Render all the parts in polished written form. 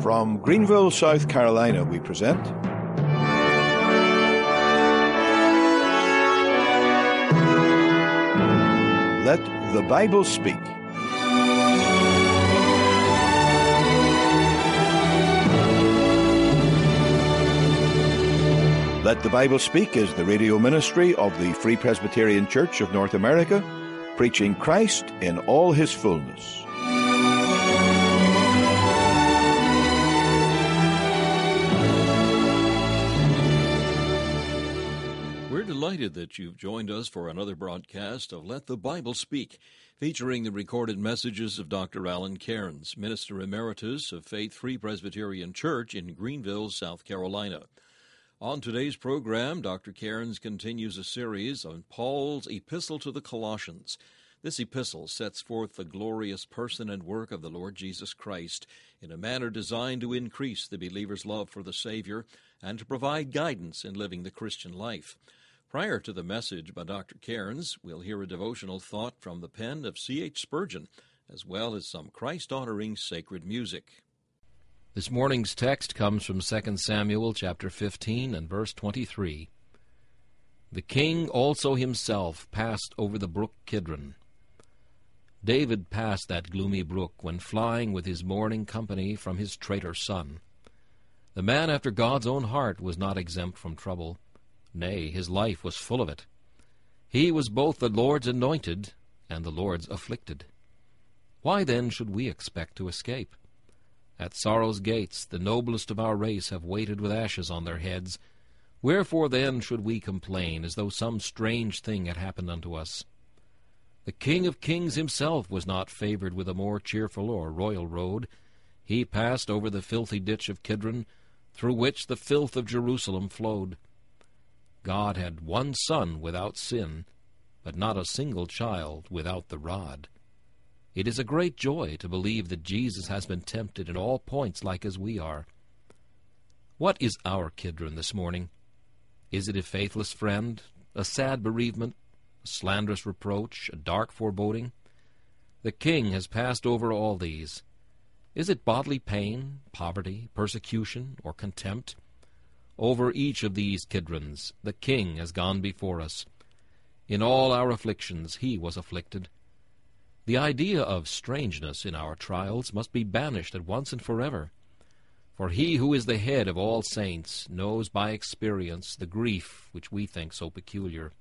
From Greenville, South Carolina, we present Let the Bible Speak. Let the Bible Speak is the radio ministry of the Free Presbyterian Church of North America, preaching Christ in all his fullness. We're delighted that you've joined us for another broadcast of Let the Bible Speak, featuring the recorded messages of Dr. Alan Cairns, Minister Emeritus of Faith Free Presbyterian Church in Greenville, South Carolina. On today's program, Dr. Cairns continues a series on Paul's Epistle to the Colossians. This epistle sets forth the glorious person and work of the Lord Jesus Christ in a manner designed to increase the believer's love for the Savior and to provide guidance in living the Christian life. Prior to the message by Dr. Cairns, we'll hear a devotional thought from the pen of C.H. Spurgeon, as well as some Christ-honoring sacred music. This morning's text comes from 2 Samuel chapter 15 and verse 23. The king also himself passed over the brook Kidron. David passed that gloomy brook when flying with his mourning company from his traitor son. The man after God's own heart was not exempt from trouble. Nay, his life was full of it. He was both the Lord's anointed and the Lord's afflicted. Why then should we expect to escape? At sorrow's gates the noblest of our race have waited with ashes on their heads. Wherefore then should we complain, as though some strange thing had happened unto us? The King of Kings himself was not favored with a more cheerful or royal road. He passed over the filthy ditch of Kidron, through which the filth of Jerusalem flowed. God had one son without sin, but not a single child without the rod. It is a great joy to believe that Jesus has been tempted in all points like as we are. What is our Kidron this morning? Is it a faithless friend, a sad bereavement, a slanderous reproach, a dark foreboding? The King has passed over all these. Is it bodily pain, poverty, persecution, or contempt? Over each of these Kidrons the King has gone before us. In all our afflictions he was afflicted. The idea of strangeness in our trials must be banished at once and forever. For he who is the head of all saints knows by experience the grief which we think so peculiar.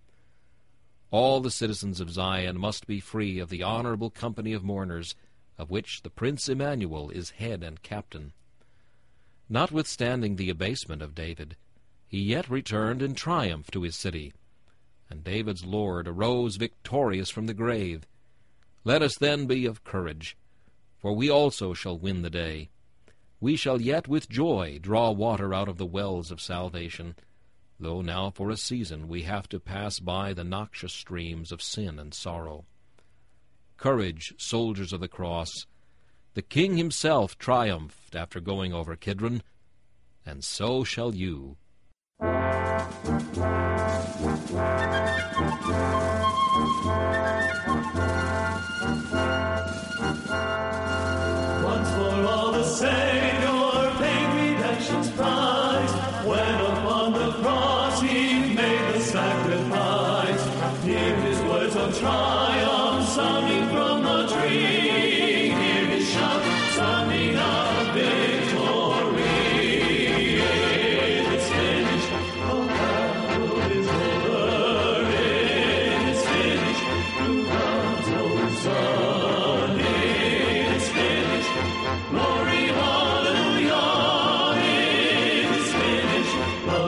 All the citizens of Zion must be free of the honorable company of mourners, of which the Prince Emmanuel is head and captain. Notwithstanding the abasement of David, he yet returned in triumph to his city, and David's Lord arose victorious from the grave. Let us then be of courage, for we also shall win the day. We shall yet with joy draw water out of the wells of salvation, though now for a season we have to pass by the noxious streams of sin and sorrow. Courage, soldiers of the cross! The King himself triumphed after going over Kidron, and so shall you. Once for all the Savior paid redemption's price, when upon the cross he made the sacrifice. Hear his words of triumph sounding from the tree, hear his shout sounding of victory. It is finished, the battle is over, it is finished, through God's own Son. It is finished, glory, hallelujah, it is finished, the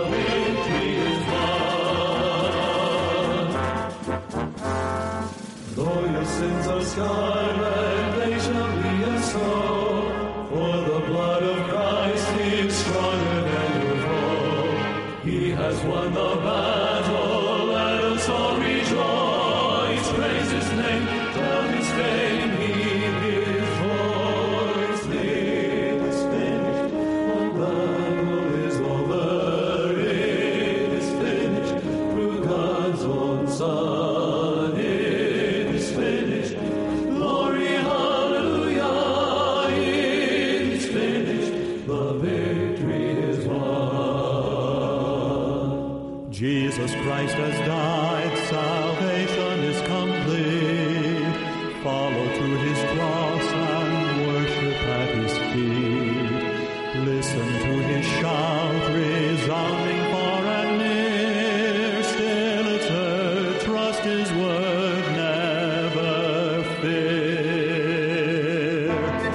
Jesus Christ has died, salvation is complete. Follow to his cross and worship at his feet. Listen to his shout, resounding far and near. Still it's heard, trust his word, never fear.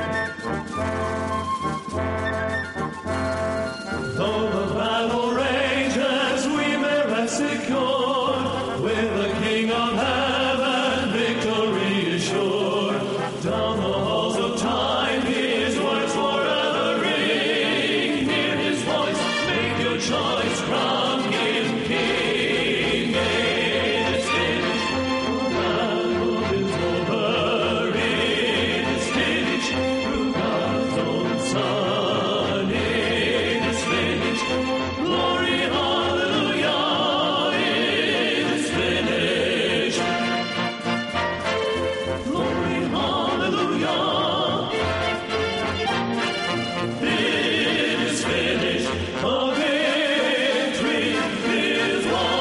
Though the battle rages, we may rest secure. With the King of heaven, victory is sure. Down the halls of time, his words forever ring. Hear his voice, make your choice, crown him king. It is finished, the battle is over. It is finished, through God's own Son. It is finished, glory, hallelujah. It is finished, glory, hallelujah. It is finished, the victory is won.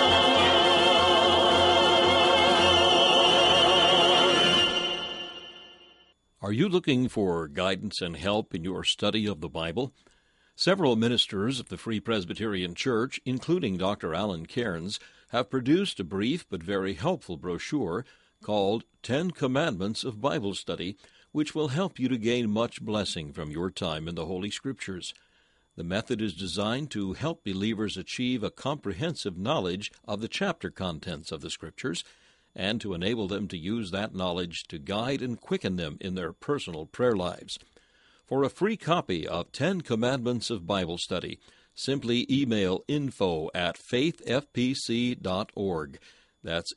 Are you looking for guidance and help in your study of the Bible? Several ministers of the Free Presbyterian Church, including Dr. Alan Cairns, have produced a brief but very helpful brochure called 10 Commandments of Bible Study, which will help you to gain much blessing from your time in the Holy Scriptures. The method is designed to help believers achieve a comprehensive knowledge of the chapter contents of the Scriptures and to enable them to use that knowledge to guide and quicken them in their personal prayer lives. For a free copy of 10 Commandments of Bible Study, simply email info@faithfpc.org. That's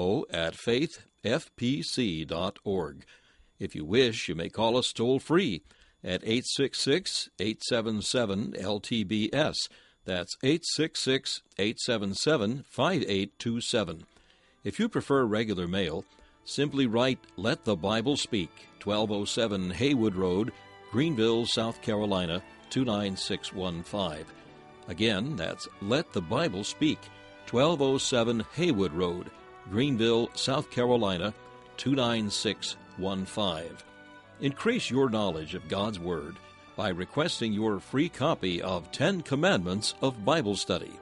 info@faithfpc.org. If you wish, you may call us toll-free at 866-877-LTBS. That's 866-877-5827. If you prefer regular mail, simply write Let the Bible Speak, 1207 Haywood Road, Greenville, South Carolina, 29615. Again, that's Let the Bible Speak, 1207 Haywood Road, Greenville, South Carolina, 29615. Increase your knowledge of God's Word by requesting your free copy of 10 Commandments of Bible Study.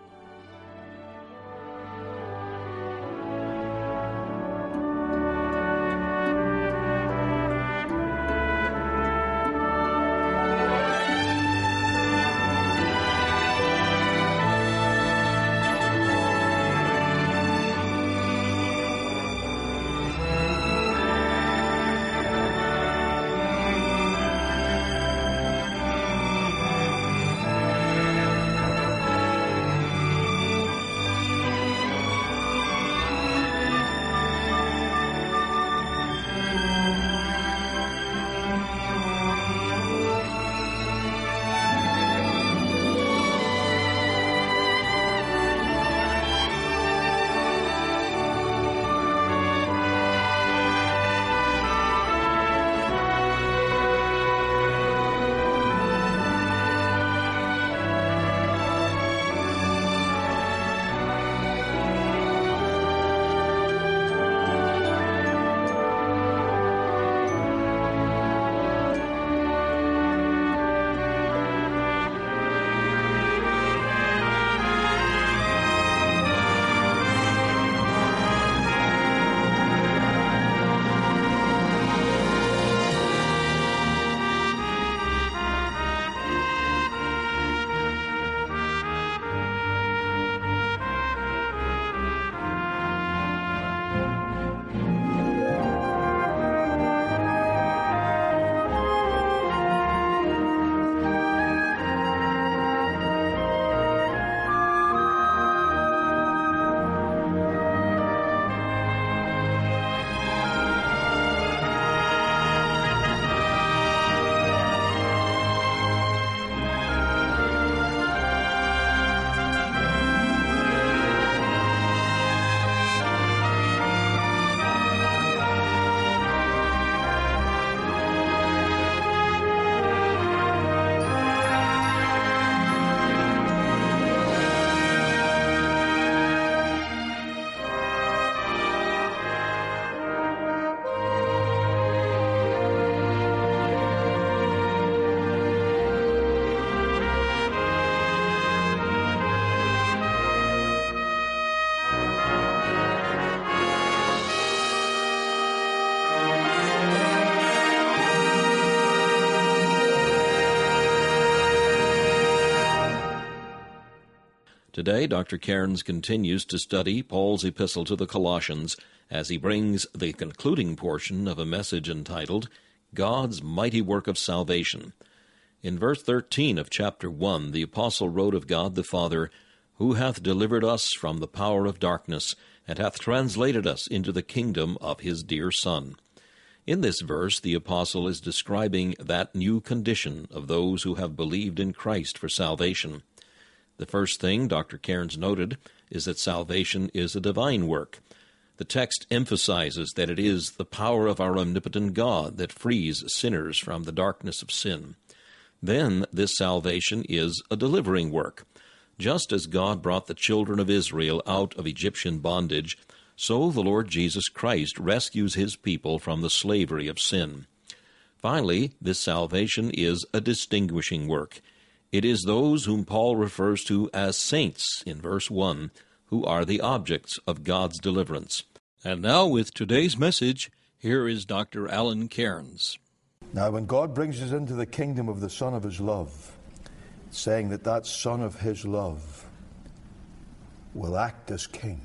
Today, Dr. Cairns continues to study Paul's epistle to the Colossians as he brings the concluding portion of a message entitled, God's Mighty Work of Salvation. In verse 13 of chapter 1, the apostle wrote of God the Father, who hath delivered us from the power of darkness, and hath translated us into the kingdom of his dear Son. In this verse, the apostle is describing that new condition of those who have believed in Christ for salvation. The first thing Dr. Cairns noted is that salvation is a divine work. The text emphasizes that it is the power of our omnipotent God that frees sinners from the darkness of sin. Then this salvation is a delivering work. Just as God brought the children of Israel out of Egyptian bondage, so the Lord Jesus Christ rescues his people from the slavery of sin. Finally, this salvation is a distinguishing work. It is those whom Paul refers to as saints in verse 1 who are the objects of God's deliverance. And now with today's message, here is Dr. Alan Cairns. Now, when God brings us into the kingdom of the Son of his love, saying that that Son of his love will act as king.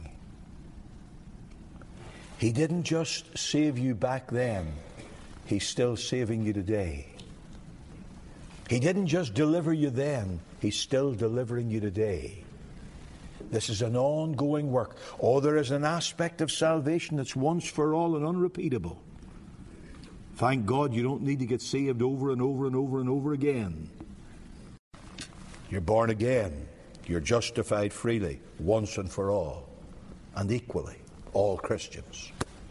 He didn't just save you back then, he's still saving you today. He didn't just deliver you then, he's still delivering you today. This is an ongoing work. Oh, there is an aspect of salvation that's once for all and unrepeatable. Thank God you don't need to get saved over and over and over and over again. You're born again. You're justified freely, once and for all, and equally, all Christians.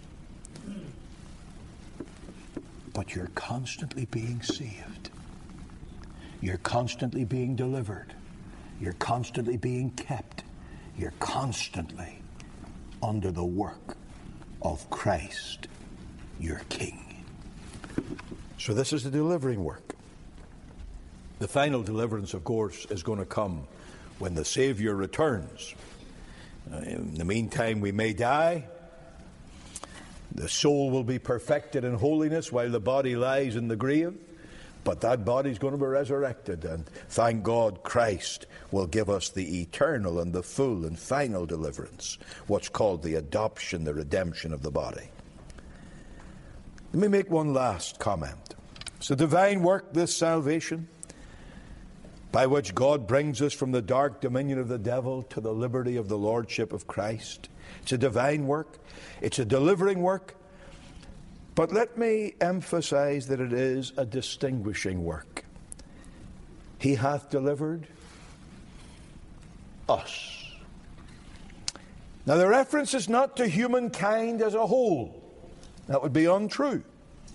But you're constantly being saved. You're constantly being delivered. You're constantly being kept. You're constantly under the work of Christ, your King. So this is the delivering work. The final deliverance, of course, is going to come when the Savior returns. In the meantime, we may die. The soul will be perfected in holiness while the body lies in the grave. But that body's going to be resurrected, and thank God Christ will give us the eternal and the full and final deliverance, what's called the adoption, the redemption of the body. Let me make one last comment. It's a divine work, this salvation, by which God brings us from the dark dominion of the devil to the liberty of the lordship of Christ. It's a divine work. It's a delivering work. But let me emphasize that it is a distinguishing work. He hath delivered us. Now the reference is not to humankind as a whole. That would be untrue.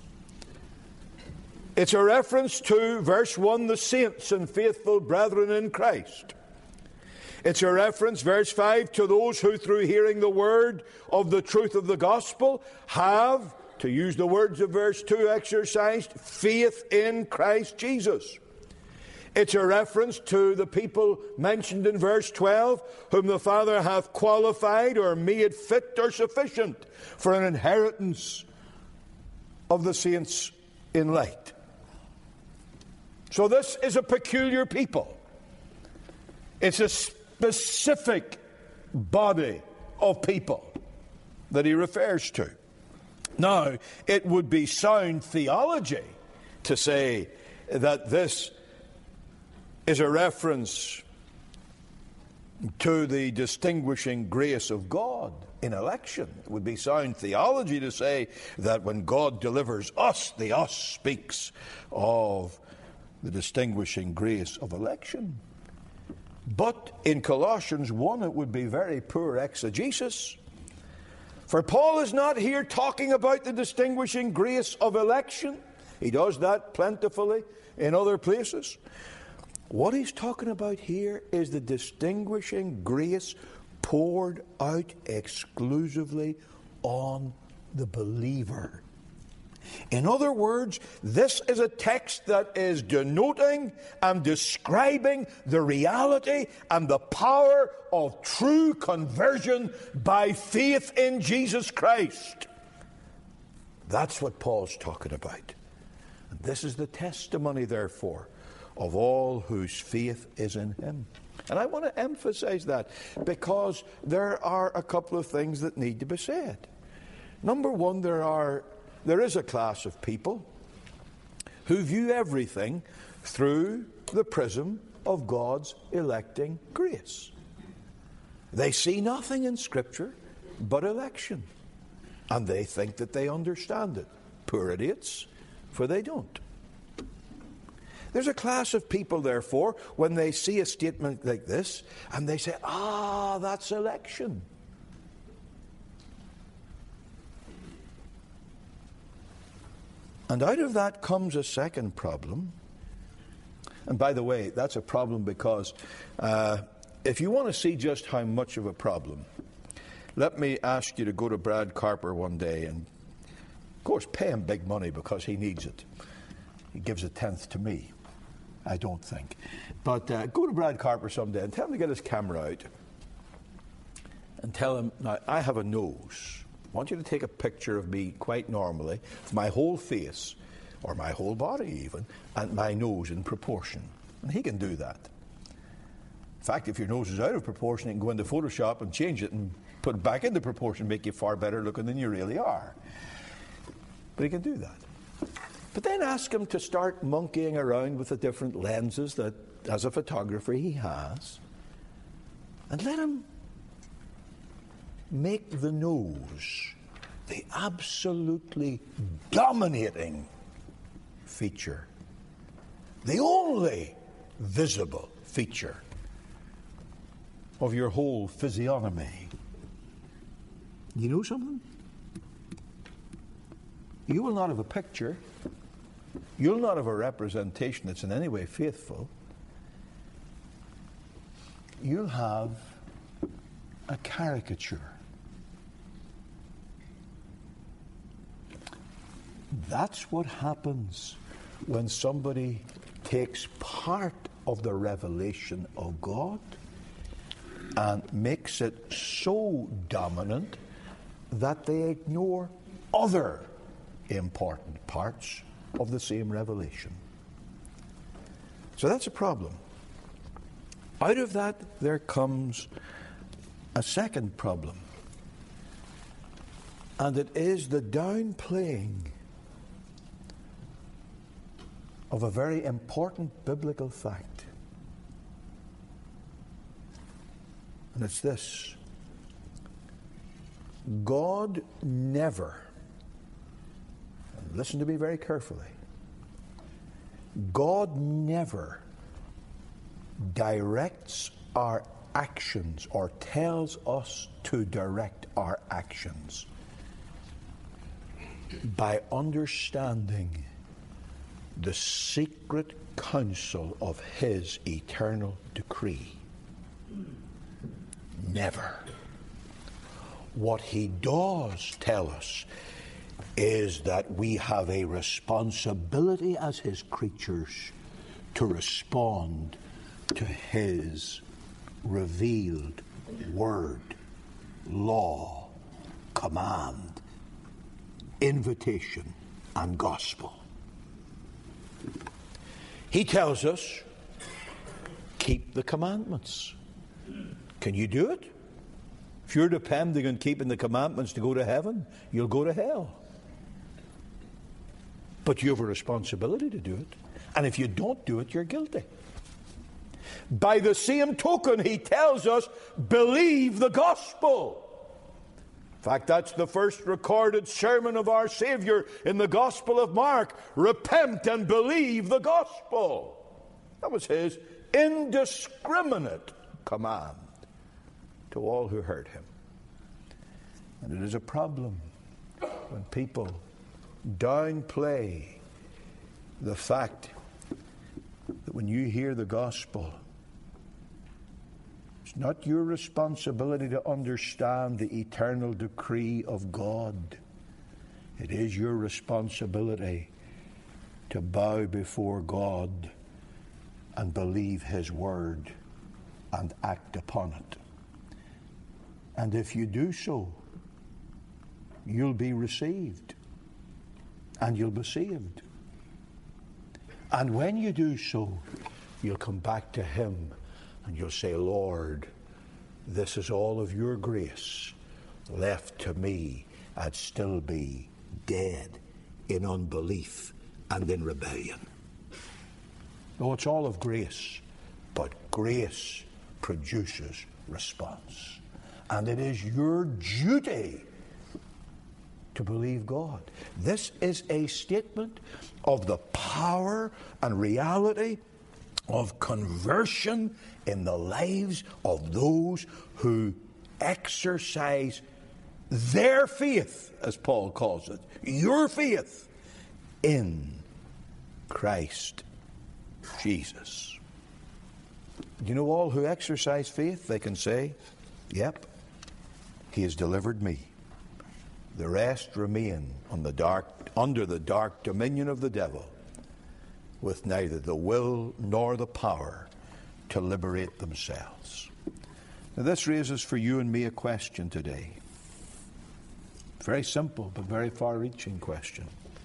It's a reference to, verse 1, the saints and faithful brethren in Christ. It's a reference, verse 5, to those who through hearing the word of the truth of the gospel have, to use the words of verse 2, exercised faith in Christ Jesus. It's a reference to the people mentioned in verse 12, whom the Father hath qualified or made fit or sufficient for an inheritance of the saints in light. So this is a peculiar people. It's a specific body of people that he refers to. Now, it would be sound theology to say that this is a reference to the distinguishing grace of God in election. It would be sound theology to say that when God delivers us, the us speaks of the distinguishing grace of election. But in Colossians 1, it would be very poor exegesis. For Paul is not here talking about the distinguishing grace of election. He does that plentifully in other places. What he's talking about here is the distinguishing grace poured out exclusively on the believer. In other words, this is a text that is denoting and describing the reality and the power of true conversion by faith in Jesus Christ. That's what Paul's talking about. And this is the testimony, therefore, of all whose faith is in him. And I want to emphasize that because there are a couple of things that need to be said. Number one, there is a class of people who view everything through the prism of God's electing grace. They see nothing in Scripture but election, and they think that they understand it. Poor idiots, for they don't. There's a class of people, therefore, when they see a statement like this, and they say, that's election. And out of that comes a second problem. And by the way, that's a problem because if you want to see just how much of a problem, let me ask you to go to Brad Carper one day and, of course, pay him big money because he needs it. He gives a tenth to me. I don't think. But go to Brad Carper someday and tell him to get his camera out and tell him, now, I have a nose. I want you to take a picture of me quite normally, with my whole face, or my whole body even, and my nose in proportion. And he can do that. In fact, if your nose is out of proportion, he can go into Photoshop and change it and put it back into proportion, make you far better looking than you really are. But he can do that. But then ask him to start monkeying around with the different lenses that, as a photographer, he has. And let him make the nose the absolutely dominating feature. The only visible feature of your whole physiognomy. You know something? You will not have a picture. You'll not have a representation that's in any way faithful. You'll have a caricature. That's what happens when somebody takes part of the revelation of God and makes it so dominant that they ignore other important parts of the same revelation. So that's a problem. Out of that, there comes a second problem, and it is the downplaying of a very important biblical fact. And it's this: God never, and listen to me very carefully, God never directs our actions or tells us to direct our actions by understanding the secret counsel of His eternal decree. Never. What He does tell us is that we have a responsibility as His creatures to respond to His revealed word, law, command, invitation, and gospel. He tells us, keep the commandments. Can you do it? If you're depending on keeping the commandments to go to heaven, you'll go to hell. But you have a responsibility to do it. And if you don't do it, you're guilty. By the same token, he tells us, believe the gospel. In fact, that's the first recorded sermon of our Savior in the Gospel of Mark. Repent and believe the gospel. That was his indiscriminate command to all who heard him. And it is a problem when people downplay the fact that when you hear the gospel, it's not your responsibility to understand the eternal decree of God. It is your responsibility to bow before God and believe His word and act upon it. And if you do so, you'll be received and you'll be saved. And when you do so, you'll come back to Him And you'll say, Lord, this is all of your grace. Left to me, I'd still be dead in unbelief and in rebellion. No, it's all of grace, but grace produces response. And it is your duty to believe God. This is a statement of the power and reality of conversion in the lives of those who exercise their faith, as Paul calls it, your faith in Christ Jesus. You know, all who exercise faith, they can say, yep, he has delivered me. The rest remain under the dark dominion of the devil, with neither the will nor the power to liberate themselves. Now, this raises for you and me a question today. Very simple, but very far-reaching question.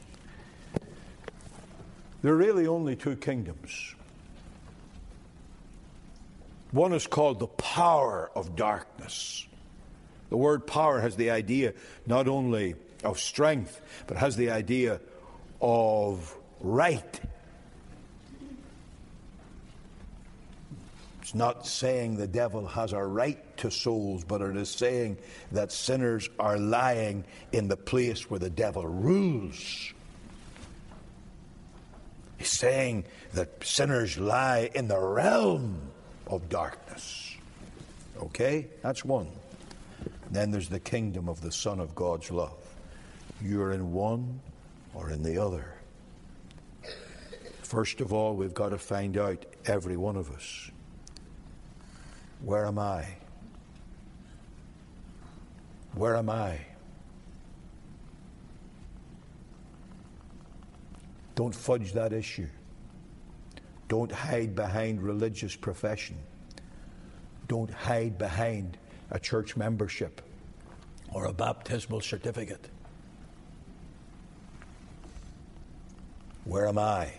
There are really only two kingdoms. One is called the power of darkness. The word power has the idea not only of strength, but has the idea of right. It's not saying the devil has a right to souls, but it is saying that sinners are lying in the place where the devil rules. He's saying that sinners lie in the realm of darkness. Okay? That's one. Then there's the kingdom of the Son of God's love. You're in one or in the other. First of all, we've got to find out, every one of us, where am I? Where am I? Don't fudge that issue. Don't hide behind religious profession. Don't hide behind a church membership or a baptismal certificate. Where am I?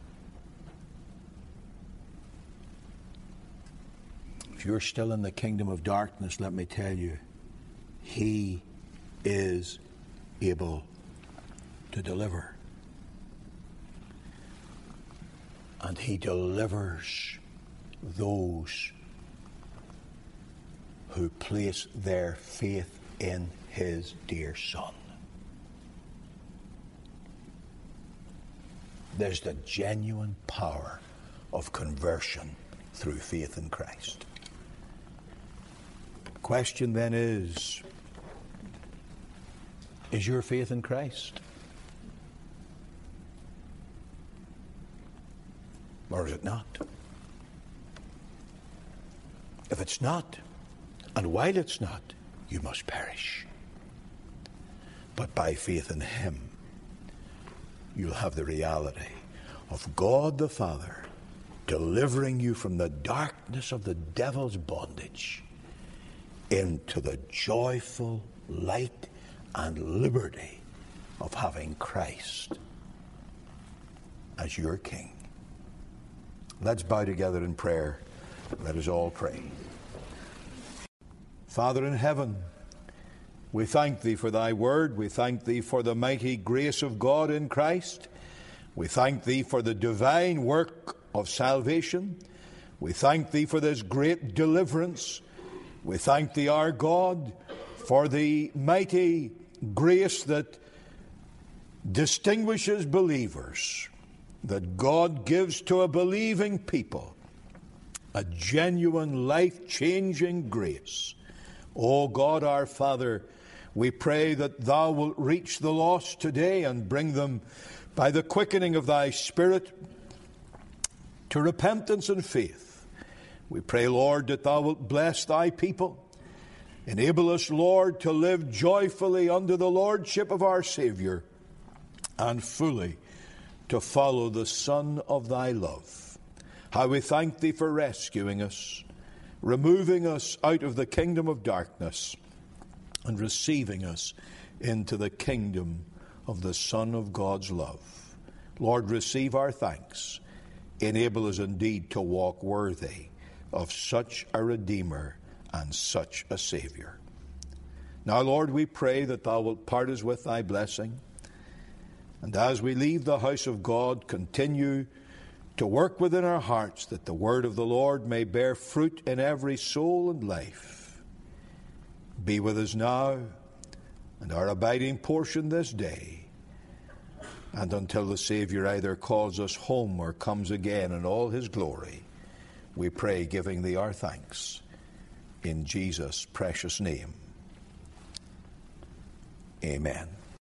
If you're still in the kingdom of darkness, let me tell you, he is able to deliver. And he delivers those who place their faith in his dear Son. There's the genuine power of conversion through faith in Christ. The question then is your faith in Christ? Or is it not? If it's not, and while it's not, you must perish. But by faith in him, you'll have the reality of God the Father delivering you from the darkness of the devil's bondage into the joyful light and liberty of having Christ as your King. Let's bow together in prayer. Let us all pray. Father in heaven, we thank thee for thy word. We thank thee for the mighty grace of God in Christ. We thank thee for the divine work of salvation. We thank thee for this great deliverance. We thank thee, our God, for the mighty grace that distinguishes believers, that God gives to a believing people, a genuine life-changing grace. O God, our Father, we pray that thou wilt reach the lost today and bring them by the quickening of thy Spirit to repentance and faith. We pray, Lord, that thou wilt bless thy people. Enable us, Lord, to live joyfully under the lordship of our Savior and fully to follow the Son of thy love. How we thank thee for rescuing us, removing us out of the kingdom of darkness, and receiving us into the kingdom of the Son of God's love. Lord, receive our thanks. Enable us indeed to walk worthy of such a Redeemer and such a Savior. Now, Lord, we pray that Thou wilt part us with Thy blessing, and as we leave the house of God, continue to work within our hearts that the word of the Lord may bear fruit in every soul and life. Be with us now and our abiding portion this day, and until the Savior either calls us home or comes again in all His glory, we pray, giving Thee our thanks. In Jesus' precious name. Amen.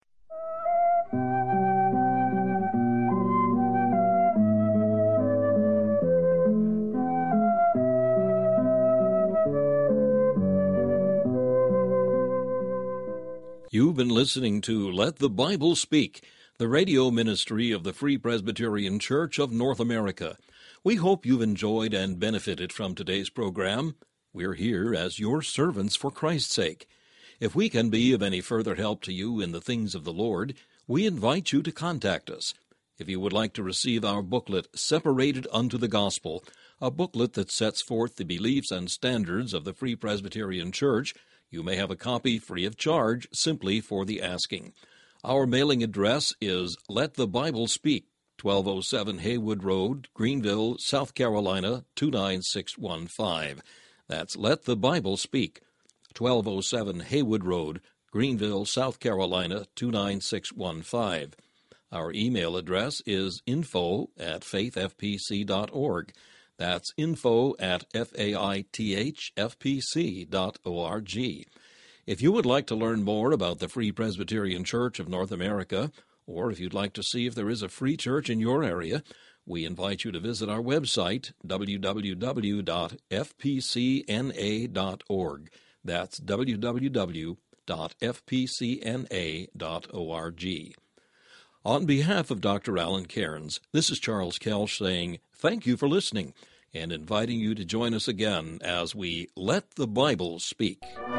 You've been listening to Let the Bible Speak, the radio ministry of the Free Presbyterian Church of North America. We hope you've enjoyed and benefited from today's program. We're here as your servants for Christ's sake. If we can be of any further help to you in the things of the Lord, we invite you to contact us. If you would like to receive our booklet, Separated Unto the Gospel, a booklet that sets forth the beliefs and standards of the Free Presbyterian Church, you may have a copy free of charge simply for the asking. Our mailing address is Let the Bible Speak, 1207 Haywood Road, Greenville, South Carolina, 29615. That's Let the Bible Speak, 1207 Haywood Road, Greenville, South Carolina, 29615. Our email address is info@faithfpc.org. That's info@faithfpc.org. If you would like to learn more about the Free Presbyterian Church of North America, or if you'd like to see if there is a free church in your area, we invite you to visit our website, www.fpcna.org. That's www.fpcna.org. On behalf of Dr. Alan Cairns, this is Charles Kelch saying thank you for listening and inviting you to join us again as we Let the Bible Speak.